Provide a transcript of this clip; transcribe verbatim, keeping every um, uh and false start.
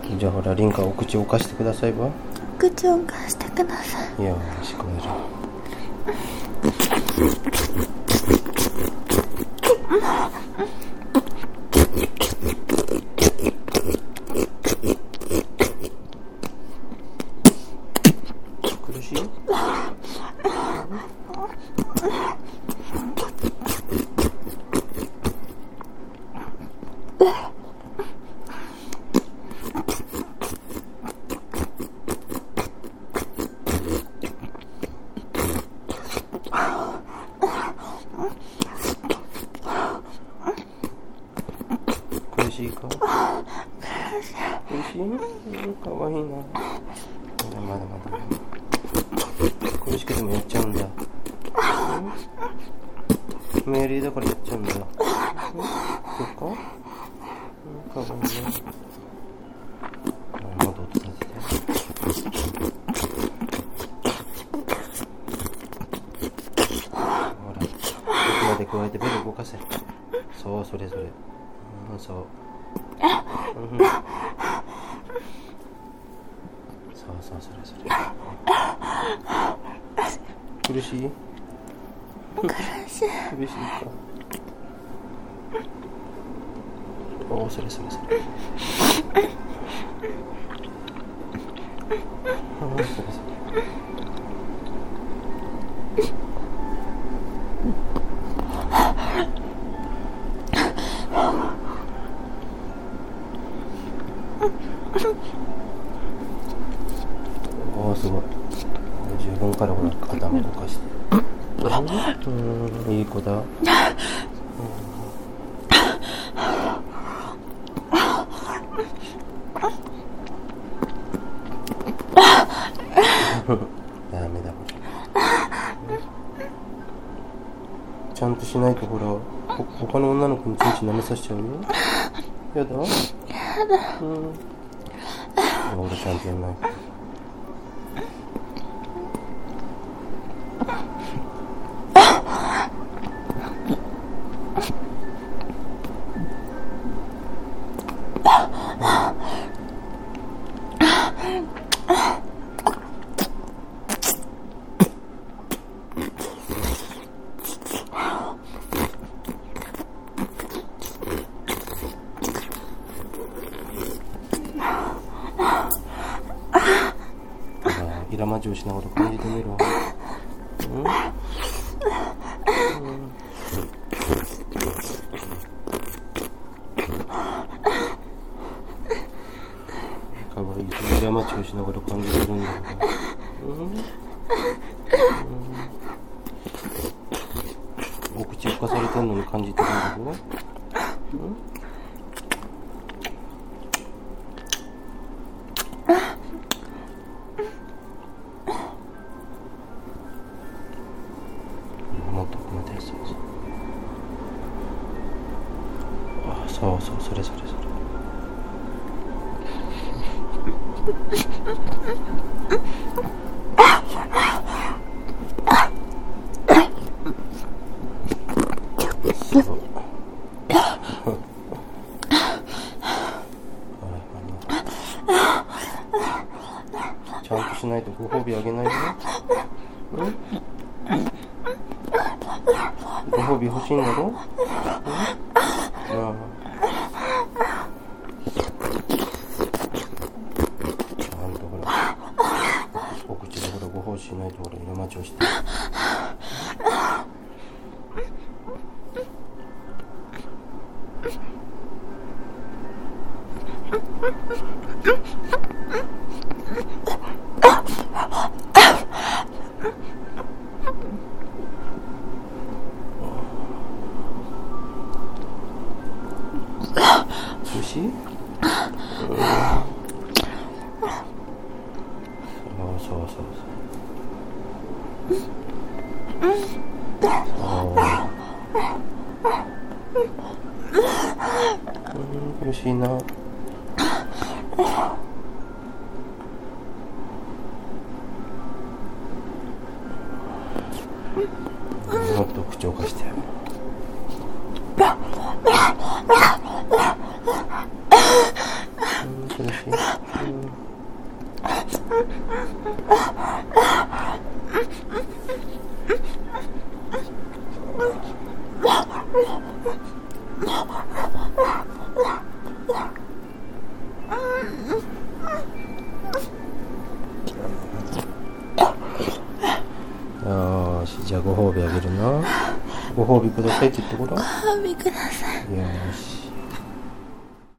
じゃあほら、リンカお口を貸してくださいば。お口を貸してください。 よーし、これじゃ苦しい？苦しいか？苦しい？かわいいな。まだまだまだ苦しくてもやっちゃうんだ。命令だからやっちゃうんだ。そっか？かわいいね。喉を立てて。ほら、奥まで加えてベル動かせ。そう、それそれ。うん、そう。うん、そうそう、それそれ。苦しい？ 苦しい。 苦しいか。おお、それそれそれ。ああ、それそれ。おお、すごい。十分からほら、頭動かして。うん、いい子だ。うん、ダメだほら。ちゃんとしないとほら、ほ他の女の子にチンチン舐めさせちゃうよ。やだ？ やだ。 うん。俺ちゃんとやんない。イラマジをしながら感じてみろ。うん、うん、かわいい。イラマジをしながら感じてるんだから。うん、うん、お口浮かされてんのに感じてるんだけど。うん、もっと奥まで。そうそう。あ、そうそう、それそれそれ。そうちゃんとしないとご褒美あげないよ。うん、ご褒美欲しいんだろ。うん、ああ、ちゃんとほら、お口でほらご奉仕しないとほら色待ちをして。苦しい？うん、そうそうそうそう。うん、苦しいな。もっと口を貸して。うん苦しい、うんよーし、じゃあご褒美あげるな。ご褒美くださいって言ってごらん。 ご褒美ください。 よーし。